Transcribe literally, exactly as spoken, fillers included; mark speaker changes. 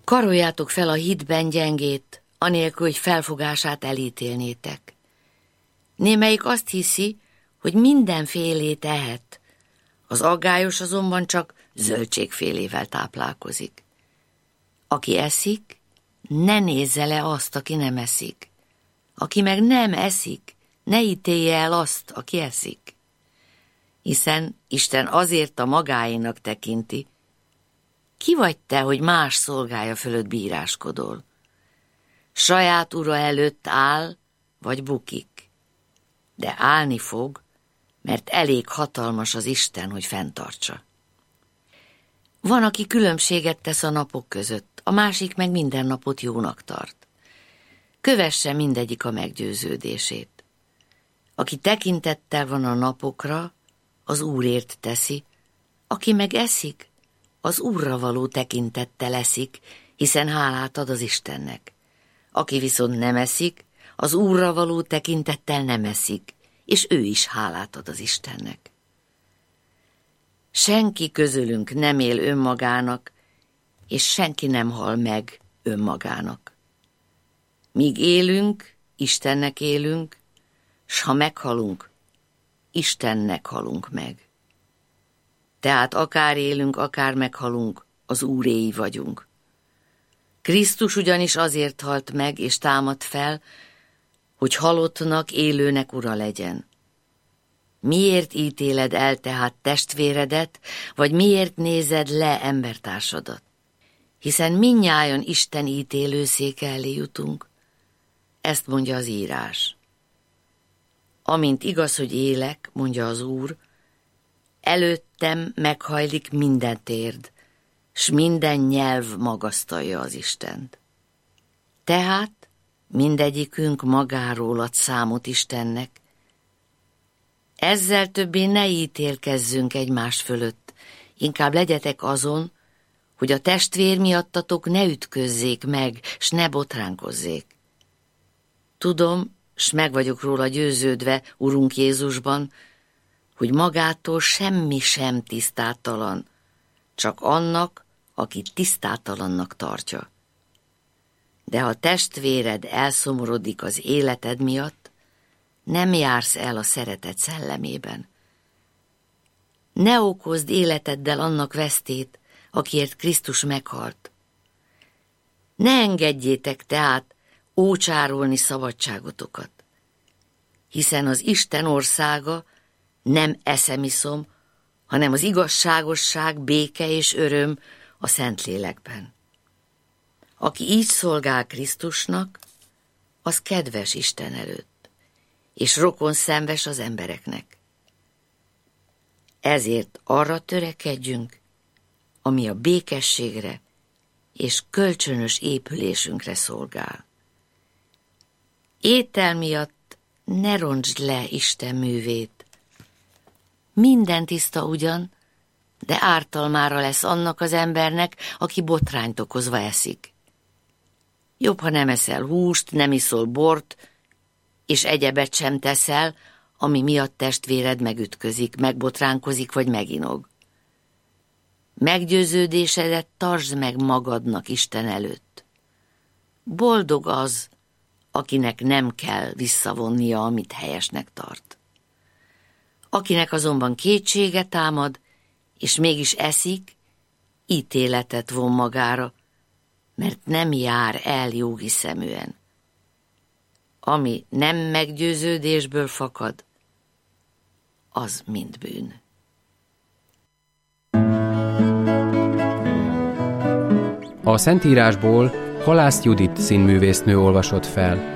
Speaker 1: Karoljátok fel a hitben gyengét, anélkül, hogy felfogását elítélnétek. Némelyik azt hiszi, hogy mindenfélét tehet, az aggályos azonban csak zöldségfélével táplálkozik. Aki eszik, ne nézze le azt, aki nem eszik. Aki meg nem eszik, ne ítélje el azt, aki eszik. Hiszen Isten azért a magáénak tekinti. Ki vagy te, hogy más szolgája fölött bíráskodol? Saját ura előtt áll, vagy bukik. De állni fog, mert elég hatalmas az Isten, hogy fenntartsa. Van, aki különbséget tesz a napok között, a másik meg minden napot jónak tart. Kövesse mindegyik a meggyőződését. Aki tekintettel van a napokra, az Úrért teszi, aki meg eszik, az Úrra való tekintettel eszik, hiszen hálát ad az Istennek. Aki viszont nem eszik, az Úrra való tekintettel nem eszik, és ő is hálát ad az Istennek. Senki közülünk nem él önmagának, és senki nem hal meg önmagának. Míg élünk, Istennek élünk, s ha meghalunk, Istennek halunk meg. Tehát akár élünk, akár meghalunk, az Úréi vagyunk. Krisztus ugyanis azért halt meg és támadt fel, hogy halottnak, élőnek ura legyen. Miért ítéled el tehát testvéredet, vagy miért nézed le embertársadat? Hiszen mindnyájan Isten ítélőszéke elé jutunk. Ezt mondja az írás. Amint igaz, hogy élek, mondja az Úr, előttem meghajlik minden térd, s minden nyelv magasztalja az Istent. Tehát mindegyikünk magáról ad számot Istennek. Ezzel többé ne ítélkezzünk egymás fölött, inkább legyetek azon, hogy a testvér miattatok ne ütközzék meg, s ne botránkozzék. Tudom, s meg vagyok róla győződve, Urunk Jézusban, hogy magától semmi sem tisztátalan, csak annak, aki tisztátalannak tartja. De ha testvéred elszomorodik az életed miatt, nem jársz el a szeretet szellemében. Ne okozd életeddel annak vesztét, akiért Krisztus meghalt. Ne engedjétek tehát ócsárolni szabadságotokat, hiszen az Isten országa nem eszemiszom, hanem az igazságosság, béke és öröm a Szentlélekben. Aki így szolgál Krisztusnak, az kedves Isten előtt, és rokonszenves az embereknek. Ezért arra törekedjünk, ami a békességre és kölcsönös épülésünkre szolgál. Étel miatt ne rontsd le Isten művét. Minden tiszta ugyan, de ártalmára lesz annak az embernek, aki botrányt okozva eszik. Jobb, ha nem eszel húst, nem iszol bort, és egyebet sem teszel, ami miatt testvéred megütközik, megbotránkozik vagy meginog. Meggyőződésedet tartsd meg magadnak Isten előtt. Boldog az, akinek nem kell visszavonnia, amit helyesnek tart. Akinek azonban kétsége támad, és mégis eszik, ítéletet von magára, mert nem jár el jóhiszeműen. Ami nem meggyőződésből fakad, az mind bűn.
Speaker 2: A Szentírásból Halász Judit színművésznő olvasott fel.